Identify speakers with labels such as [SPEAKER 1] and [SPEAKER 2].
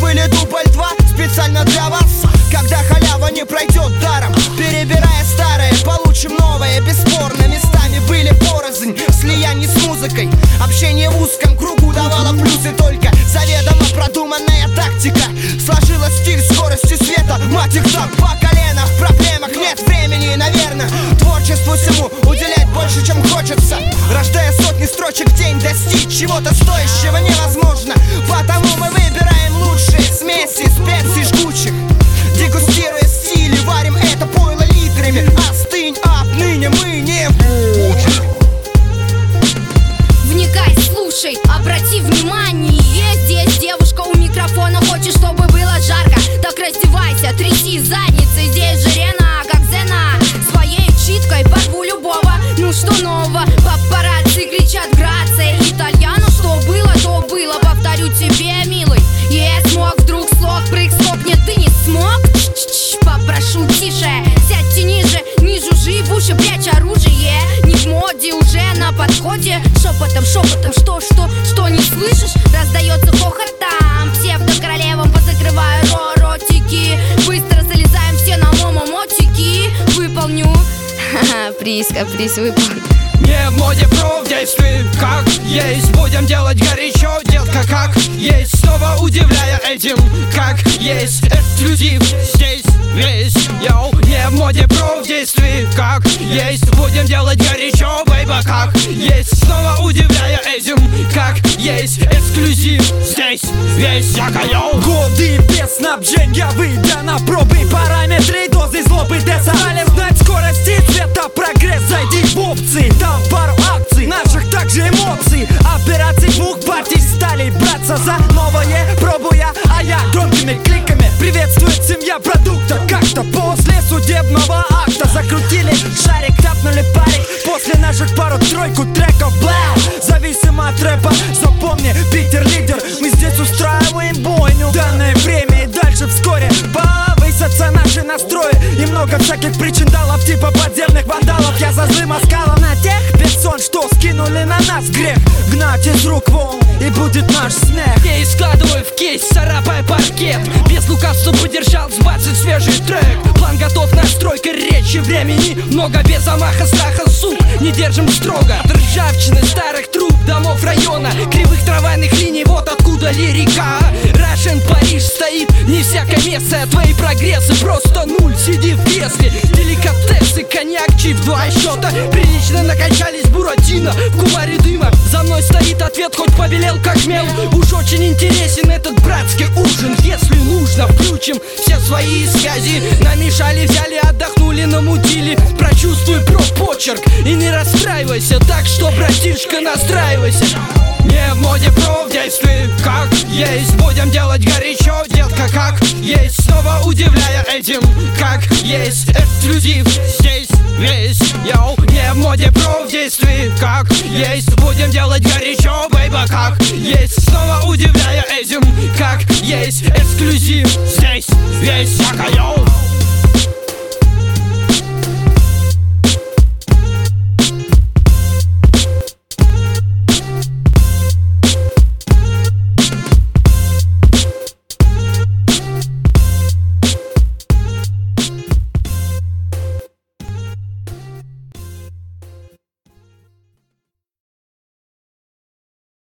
[SPEAKER 1] были дубль 2 специально для вас. Когда халява не пройдет даром, перебирая старое, получим новое. Бесспорно, местами были порознь, слияние с музыкой. Общение в узком кругу давало плюсы, только заведомо продуманная тактика сложила стиль скорости света. Мать их так по колено, в проблемах нет времени, наверное. Творчеству всему уделять больше, чем хочется. Рождая сотни строчек в день, достичь чего-то стоящего невозможно. Потому мы выбираем лучшие смеси специй жгучих. Дегустируя стили, варим это пойло литрами. Остынь, отныне мы не будем.
[SPEAKER 2] Вникай, слушай, обрати внимание. Здесь девушка у микрофона, хочет, чтобы было жарко. Так раздевайся, тряси задницей. Здесь же Рена, как Зена, своей читкой порву любого. Ну что нового? Папарацци кричат грация итальяно. Что было, то было. Повторю тебе, милый. Я смог, вдруг слог, прыг, стоп. Нет, ты не смог? Попрошу тише, сядьте ниже, не жужжи в уши, прячь оружие. Не в моде, уже на подходе. Шепотом, шепотом, что не слышишь? Раздается хохот там. Псевдо-королевам позакрываю ротики. Быстро залезаем все на момотики. Выполню. Ха-ха, приз, каприз, выполню.
[SPEAKER 3] Не в моде пров, действуй как есть. Будем делать горячо, детка, как есть. Снова удивляя этим, как есть. Эксклюзив здесь весь, йоу. Не в моде пров, действуй как есть. Будем делать горячо, бейба, как есть. Снова удивляя этим, как есть. Эксклюзив здесь весь, яка, йоу.
[SPEAKER 4] Годы без снабжения, выйдя на пробы. Параметры, дозы злобы, деса. Далее знать скорости цвета, прогресс. Зайди в опции, там пару акций, наших также эмоций. Операций двух партий стали браться за новое, пробуя, а я громкими кликами приветствует семья продукта. Как-то после судебного акта закрутили шарик, тапнули парик. После наших пару-тройку треков, бла, зависимо от рэпа. Запомни, Питер лидер, мы здесь устраиваем бойню. Данное время и дальше вскоре повысятся наши настрои. И много всяких причин далов, типа подземных вандалов. Я за злым оскалом на тех персон, что скинули на нас грех. Гнать из рук вон, и будет наш смех.
[SPEAKER 3] Я складываю в кейс, царапая паркет. Без лукавства подержал сбацать свежий трек. План готов, настройка речи, времени много. Без замаха, страха, сук, не держим строго. От ржавчины старых труб, домов района, кривых трамвайных линий, вот откуда лирика. Russian Париж стоит, не всякое место. Твои прогрессы просто нуль, сиди в кресле. Деликатесы, коньяк, чип, 2 счета. Прилично накачались буратино в кумаре дыма. За мной стоит ответ, хоть побелел как мел. Уж очень интересен этот братский ужин. Если нужно, включим все свои связи. Намешали, взяли, отдохнули, намутили. Прочувствуй почерк и не расстраивайся. Так что, братишка, настраивайся. Не в моде пров, действуй как есть. Будем делать горячо, детка, как есть. Снова удивляя этим, как есть. Эксклюзив здесь весь, йоу. Не в моде пров, действуй как есть. Будем делать горячо, бейба, как есть. Снова удивляя этим, как есть. Эксклюзив здесь весь, яка, йоу.